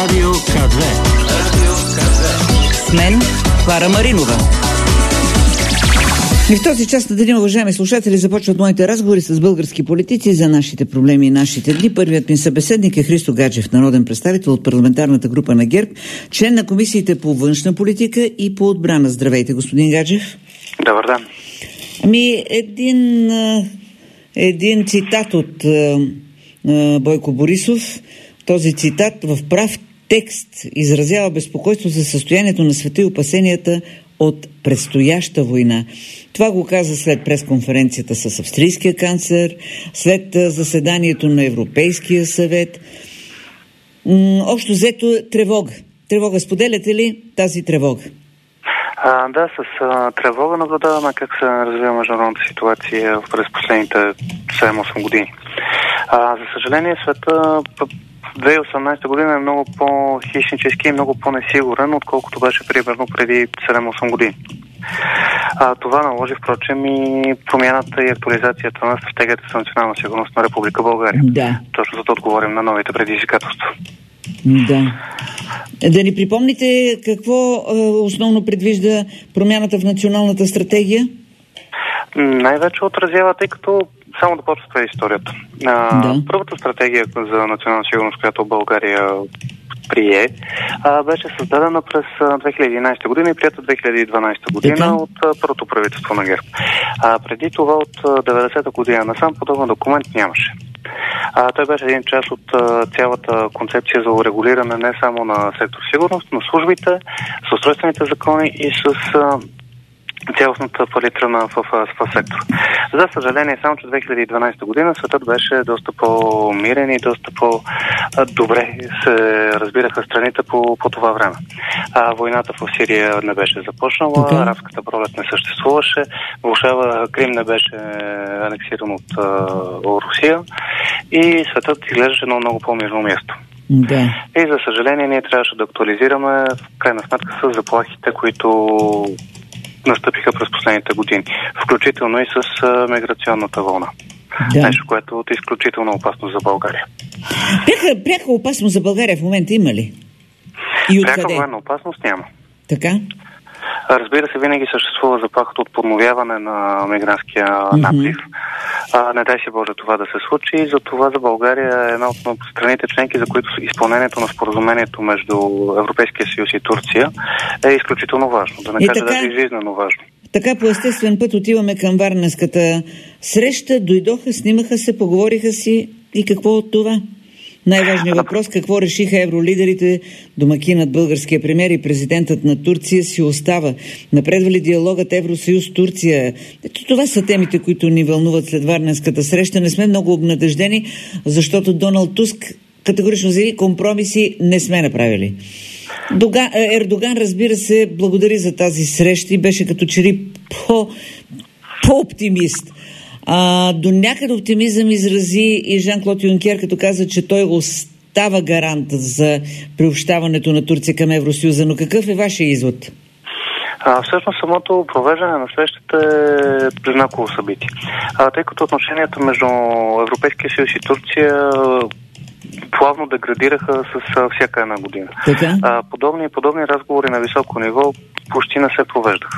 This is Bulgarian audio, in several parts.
Радио К2. С мен Клара Маринова. И в този част на деня, уважаеми слушатели, започват моите разговори с български политици за нашите проблеми и нашите дни. Първият ми събеседник е Христо Гаджев, народен представител от парламентарната група на ГЕРБ, член на комисиите по външна политика и по отбрана. Здравейте, господин Гаджев. Добър ден. Един цитат от Бойко Борисов. Този цитат в прав текст изразява безпокойство за състоянието на света и опасенията от предстояща война. Това го каза след пресконференцията с австрийския канцлер, след заседанието на Европейския съвет. Общо взето тревога. Тревога. Споделяте ли тази тревога? Да, с тревога наблюдаваме как се развива международната ситуация през последните 7-8 години. За съжаление, света 2018 година е много по-хищнически и много по-несигурен, отколкото беше примерно преди 7-8 години. Това наложи, впрочем, и промяната и актуализацията на стратегията за национална сигурност на Република България. Да. Точно за да отговорим на новите предизвикателства. Да. Да ни припомните какво основно предвижда промяната в националната стратегия? Най-вече отразява, тъй като само да почва с историята. Първата стратегия за национална сигурност, която България прие, беше създадена през 2011 година и прията 2012 година от първото правителство на ГЕРБ. Преди това от 90-та година насам подобен документ нямаше. Той беше един част от цялата концепция за урегулиране не само на сектор сигурност, но службите, с устройствените закони и с цялостната палитра в сектор. За съжаление, само че 2012 година светът беше доста по-мирен и доста по-добре се разбираха страните по това време. Войната в Сирия не беше започнала, арабската пролет не съществуваше, Крим не беше анексиран от Русия и светът изглеждаше едно много по-мирно място. Да. И за съжаление ние трябваше да актуализираме в крайна сметка с заплахите, които настъпиха през последните години, включително и с миграционната вълна. Да. Нещо, което е изключително опасно за България. Пряка опасност за България в момента има ли? И откъде? Пряка военна опасност няма. Така? Разбира се, винаги съществува заплахата от подновяване на мигрантския наплив. Не дай си Боже това да се случи и за това за България е една от страните членки, за които изпълнението на споразумението между Европейския съюз и Турция е изключително важно. Да не кажа даже жизненно важно. Така по естествен път отиваме към Варненската среща. Дойдоха, снимаха се, поговориха си и какво от това? Най-важният въпрос, какво решиха евролидерите, домакинът българския премиер и президентът на Турция си остава. Напредва ли диалогът Евросъюз-Турция? Ето това са темите, които ни вълнуват след Варненската среща. Не сме много обнадеждени, защото Доналд Туск категорично заяви, компромиси не сме направили. Ердоган, разбира се, благодари за тази среща и беше като че ли по-оптимист. До някъде оптимизъм изрази и Жан-Клод Юнкер, като каза, че той остава гарант за приобщаването на Турция към Евросъюза. Но какъв е вашия извод? Всъщност самото провеждане на срещата е знаково събитие. Тъй като отношенията между Европейския съюз и Турция плавно деградираха с всяка една година. Подобни разговори на високо ниво почти не се провеждаха.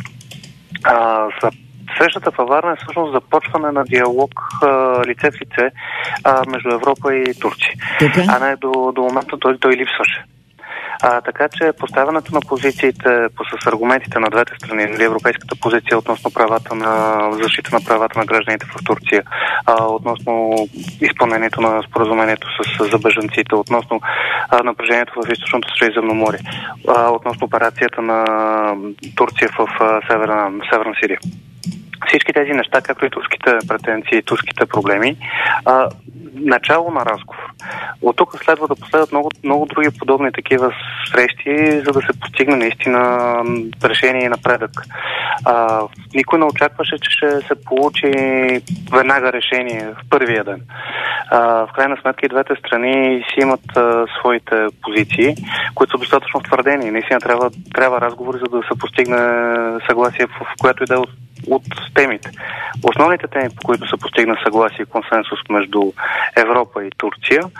Срещата във Варна е всъщност започване на диалог лице в лице между Европа и Турция. А не до момента той липсваше. Така че поставянето на позициите с аргументите на двете страни, или европейската позиция относно защита на правата на гражданите в Турция, относно изпълнението на споразумението за бежанците, относно напрежението в източното Средиземноморие, относно операцията на Турция в Северна Сирия. Всички тези неща, както и турските претенции, турските проблеми, начало на разговор. От тук следва да последват много други подобни такива срещи, за да се постигне наистина решение и напредък. Никой не очакваше, че ще се получи веднага решение в първия ден. В крайна сметка и двете страни си имат своите позиции, които са достатъчно втвърдени. Наистина трябва разговори, за да се постигне съгласие в която и да от темите. Основните теми, по които се постигна съгласие и консенсус между Европа и Турция,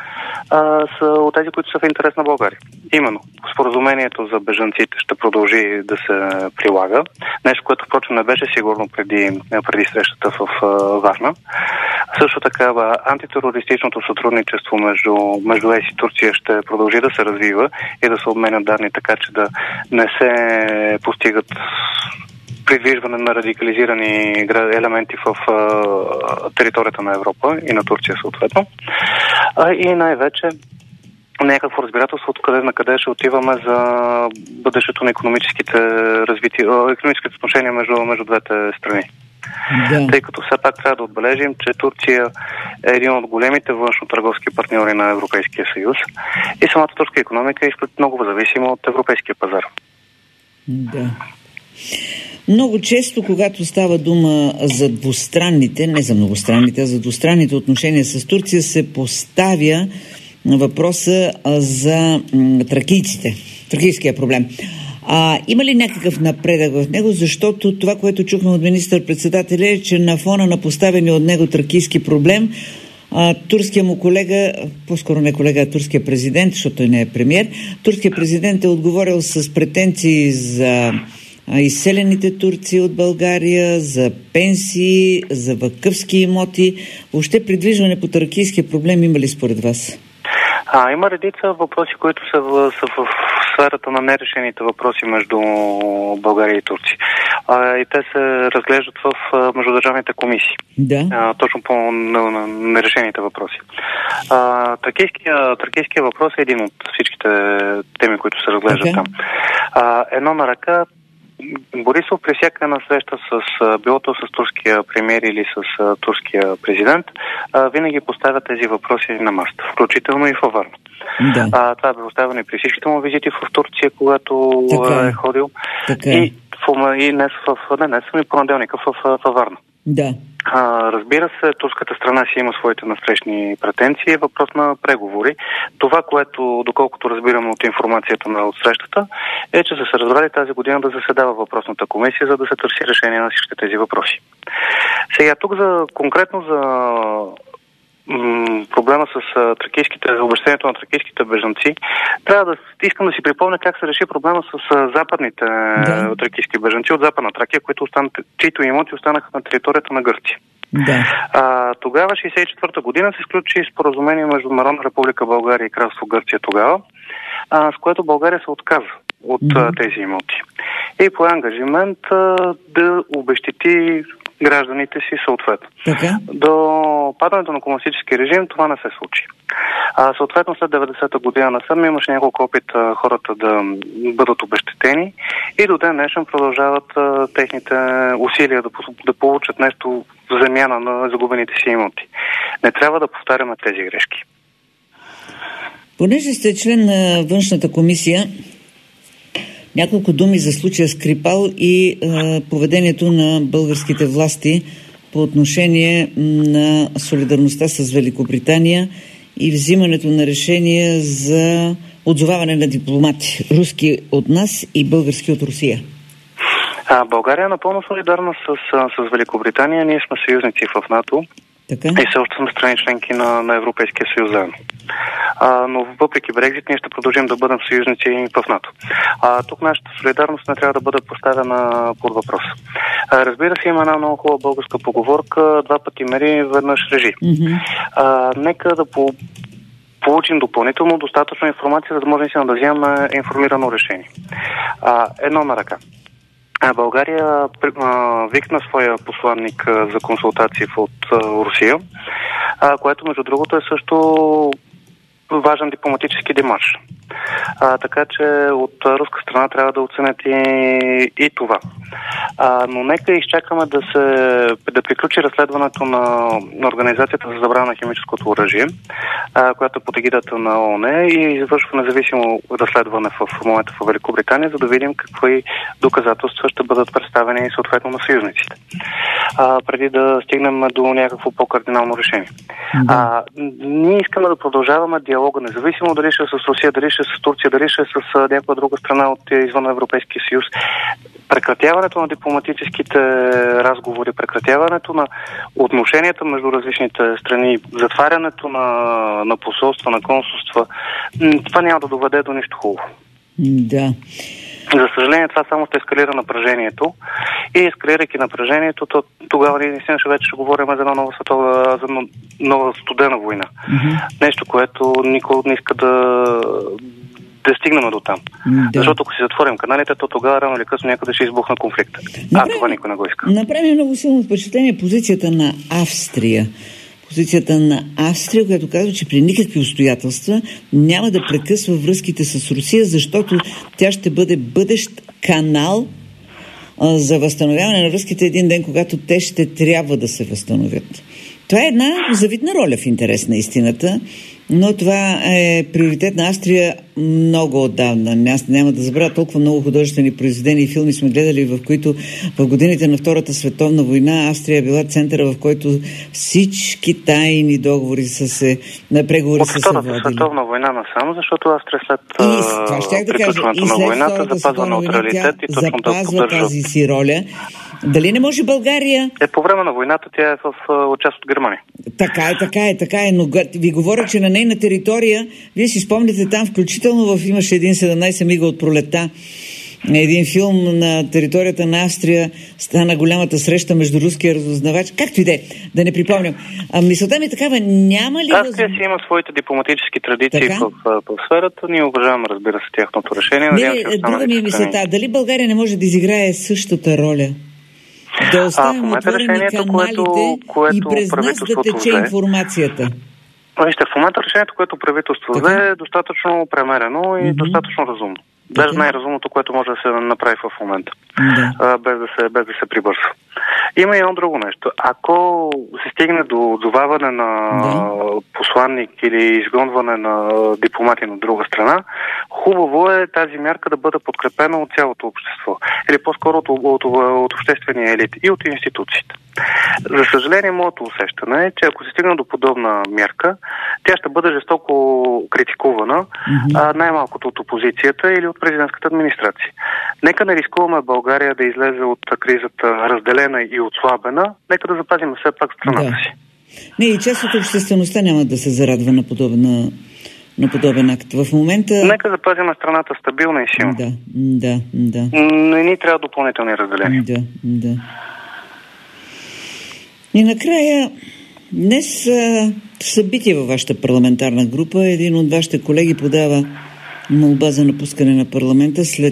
са от тези, които са в интерес на България. Именно, споразумението за бежанците ще продължи да се прилага. Нещо, което впрочем не беше сигурно преди срещата в Варна. Също така антитерористичното сътрудничество между ЕС и Турция ще продължи да се развива и да се обменят данни, така че да не се постигат придвижване на радикализирани елементи в територията на Европа и на Турция съответно. И най-вече някакво разбирателство на къде ще отиваме за бъдещето на икономическите отношения между двете страни. Да. Тъй като все пак трябва да отбележим, че Турция е един от големите външно-търговски партньори на Европейския съюз и самата турска икономика е много зависима от европейския пазар. Да. Много често, когато става дума за двустранните, не за многостранните, а за двустранните отношения с Турция, се поставя въпроса за тракийците, тракийския проблем. Има ли някакъв напредък в него? Защото това, което чухме от министър-председателя е, че на фона на поставени от него тракийски проблем, турския му колега, по-скоро не колега, а турския президент, защото той не е премиер, турския президент е отговорил с претенции за изселените турци от България, за пенсии, за вакъфски имоти. Въобще придвижване по тракийския проблем има ли според вас? Има редица въпроси, които са в сферата на нерешените въпроси между България и Турция. И те се разглеждат в междудържавните комисии. Да. Точно по нерешените въпроси. Тракийския въпрос е един от всичките теми, които се разглеждат там. Едно на ръка, Борисов при всяка една среща било то с турския премиер или с турския президент, винаги поставя тези въпроси на масата, включително и в Варна. Да. Това е поставено и при всичките му визити в Турция, когато е ходил. И днес и понеделника в Варна. Да. Разбира се, турската страна си има своите насрещни претенции, е въпрос на преговори. Това, което, доколкото разбирам от информацията от срещата, е, че са се разбрали тази година да заседава въпросната комисия, за да се търси решение на всички тези въпроси. Сега тук конкретно за проблема с обращението на тракийските бежанци, искам да си припомня как се реши проблема с западните тракийски бежанци от Западна Тракия, чието имоти останаха на територията на Гърция. Да. Тогава, 1964 година, се сключи споразумение между Народна република България и Кралство Гърция тогава, с което България се отказа от тези имоти. И по ангажимент да обезщети гражданите си съответно. До падането на комунистически режим това не се случи. Съответно след 90-та година насам имаше няколко опита хората да бъдат обезщетени и до ден днешен продължават техните усилия да получат нещо в замяна на загубените си имоти. Не трябва да повтаряме тези грешки. Понеже сте член на външната комисия, няколко думи за случая Скрипал и поведението на българските власти по отношение на солидарността с Великобритания и взимането на решение за отзоваване на дипломати, руски от нас и български от Русия. България е напълно солидарна с Великобритания. Ние сме съюзници в НАТО. Така? И все още сме страни членки на Европейския съюз заедно. Но въпреки Брекзит, ние ще продължим да бъдем съюзници в НАТО. Тук нашата солидарност не трябва да бъде поставена под въпрос. Разбира се, има една много хубава българска поговорка: два пъти мери, веднъж режи. Нека да получим допълнително достатъчно информация, за да можем да вземем информирано решение. Едно на ръка. България викна своя посланник за консултации от Русия, което между другото е също важен дипломатически демарш. Така че от руска страна трябва да оценят и това. Но нека изчакаме да приключи разследването на Организацията за забрана на химическото оръжие, която е под егидата на ООН и извършва независимо разследване в момента в Великобритания, за да видим какви доказателства ще бъдат представени съответно на съюзниците. Преди да стигнем до някакво по-кардинално решение. Ние искаме да продължаваме диалога, независимо дали ще с Русия, дали ще с Турция, дали ще е с някаква друга страна от извън Европейския съюз. Прекратяването на дипломатическите разговори, прекратяването на отношенията между различните страни, затварянето на посолства, на консулства, това няма да доведе до нищо хубаво. Да. За съжаление, това само ще ескалира напрежението. И ескалирайки напрежението, то тогава ние наистина вече ще говорим за една нова студена война. Нещо, което никой не иска да стигнем до там. Да. Защото ако си затворим каналите, то тогава рано или късно някъде ще избухне конфликта. Това никой не го иска. Направи много силно впечатление позицията на Австрия. Позицията на Австрия, която казва, че при никакви обстоятелства няма да прекъсва връзките с Русия, защото тя ще бъде бъдещ канал за възстановяване на връзките един ден, когато те ще трябва да се възстановят. Това е една завидна роля в интерес на истината, но това е приоритет на Австрия много отдавна. Аз няма да забравя, толкова много художествени произведения и филми сме гледали, в които в годините на Втората световна война Австрия е била центъра, в който всички тайни договори на преговори са се водили. От Втората световна война насам, защото Австрия след приключването на войната запазва неутралитет и точно да поддържа тази си роля. Дали не може България... По време на войната тя е в част от Германия. Така е, но ви говоря, че на нейна територия, вие си спомните там, включително имаше един 17 мига от пролета, един филм на територията на Австрия, стана голямата среща между руския разузнавач. Както и да не припомням. Мисълта ми е такава, няма ли... Австрия си има своите дипломатически традиции в сферата. Ние уважаваме, разбира се, тяхното решение. Друга ми е мисълта. Дали България не може да изиграе същата роля? Да оставим отворени каналите и през нас да тече информацията. Вижте, в момента решението, което правителство взе, е достатъчно премерено и достатъчно разумно. Даже най-разумното, което може да се направи в момента, без да се прибързва. Има и едно друго нещо. Ако се стигне до отзоваване на посланник или изгонване на дипломати на друга страна, хубаво е тази мярка да бъде подкрепена от цялото общество. Или по-скоро от обществения елит и от институциите. За съжаление, моето усещане е, че ако се стигне до подобна мярка, тя ще бъде жестоко критикувана, най-малкото от опозицията или от президентската администрация. Нека не рискуваме България да излезе от кризата разделена и отслабена, нека да запазим все пак страната си. Не, и част от обществеността няма да се зарадва на подобен акт. В момента... Нека запазим страната стабилна и силна. Да. Не ни трябва допълнителни разделения. Да. И накрая, днес събитие във вашата парламентарна група. Един от вашите колеги подава молба за напускане на парламента след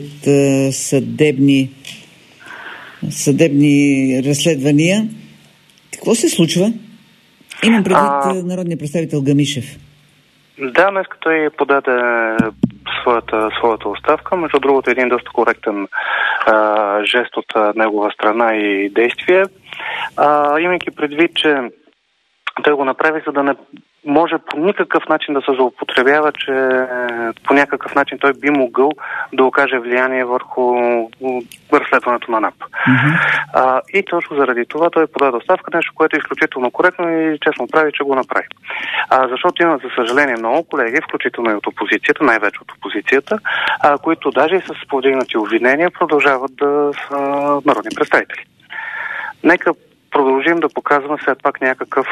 съдебни разследвания. Какво се случва? Имам предвид народния представител Гамишев. Да, днес той подаде своята оставка. Между другото, един доста коректен жест от негова страна и действие. Имайки предвид, че той го направи, за да не може по никакъв начин да се злоупотребява, че по някакъв начин той би могъл да окаже влияние върху разследването на НАП. И точно заради това той подаде оставка, нещо, което е изключително коректно и честно прави, че го направи. Защото има, за съжаление, много колеги, включително и от опозицията, най-вече от опозицията, които даже и с повдигнати обвинения продължават да са народни представители. Нека продължим да показваме все пак някакъв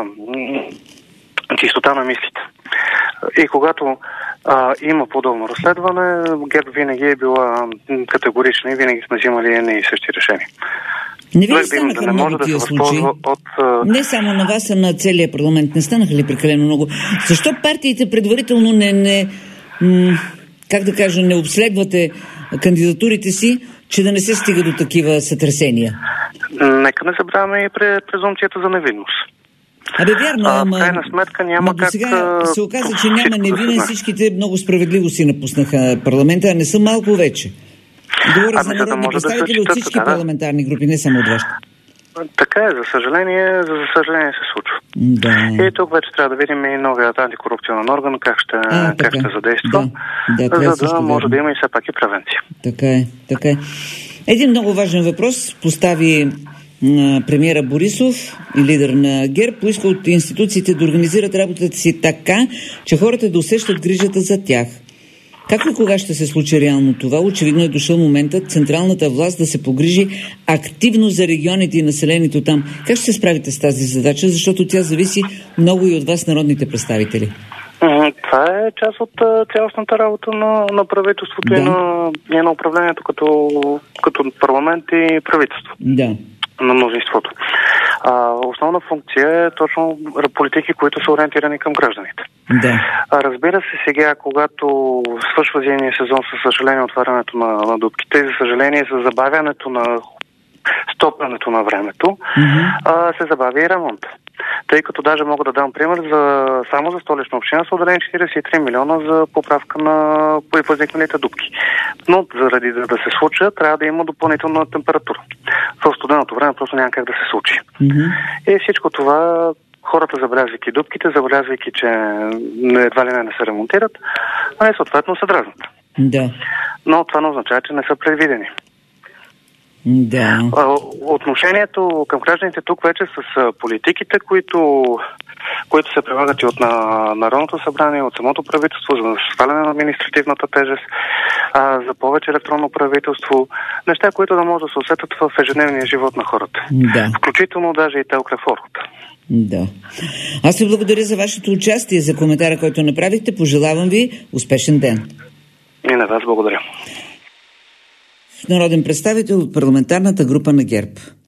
чистота на мислите. И когато има подобно разследване, ГЕРБ винаги е била категорична и винаги сме взимали едни и същи решения. Не ви станаха много тия случаи? Не само на вас, а на целия парламент. Не станаха ли прекалено много? Защо партиите предварително не обследвате кандидатурите си, че да не се стига до такива сътресения? Нека не забравяме и презумпцията за невинност. Вярно, в крайна сметка няма как... Сега се оказа, че няма невинен, всичките много справедливо си напуснаха парламента, а не са малко вече. Говоря за народни представители от всички парламентарни групи, не само от вашите. Така е, за съжаление се случва. И тук вече трябва да видим и новият антикорупционен орган, как ще задейства, за да може да има и все пак и превенция. Така е. Един много важен въпрос постави премиера Борисов и лидер на ГЕРБ, поиска от институциите да организират работата си така, че хората да усещат грижата за тях. Как и кога ще се случи реално това? Очевидно е дошъл моментът централната власт да се погрижи активно за регионите и населението там. Как ще се справите с тази задача? Защото тя зависи много и от вас, народните представители. Това е част от цялостната работа на правителството и на управлението като парламент и правителство. Да. На мнозинството. Основна функция е точно политики, които са ориентирани към гражданите. Да. Разбира се, сега, когато свършва зимния сезон, със съжаление, отварянето на дупките и за съжаление с забавянето на стопването на времето, се забави и ремонт. Тъй като даже мога да дам пример, само за Столична община са отделени 43 милиона за поправка на възникналите дупки. Но заради да се случи, трябва да има допълнителна температура. В студеното време просто няма как да се случи. И всичко това, хората забелязвайки дупките, забелязвайки, че едва ли не се ремонтират, съответно се дразнат. Да. Но това не означава, че не са предвидени. Да. Отношението към гражданите тук вече с политиките, които се прилагат и от Народното събрание, от самото правителство, за сваляне на административната тежест, за повече електронно правителство, неща, които да може да се усетят в ежедневния живот на хората. Да. Включително даже и телкреформата. Да. Аз ви благодаря за вашето участие, за коментара, който направихте. Пожелавам ви успешен ден. И на вас благодаря. Народен представител от парламентарната група на ГЕРБ.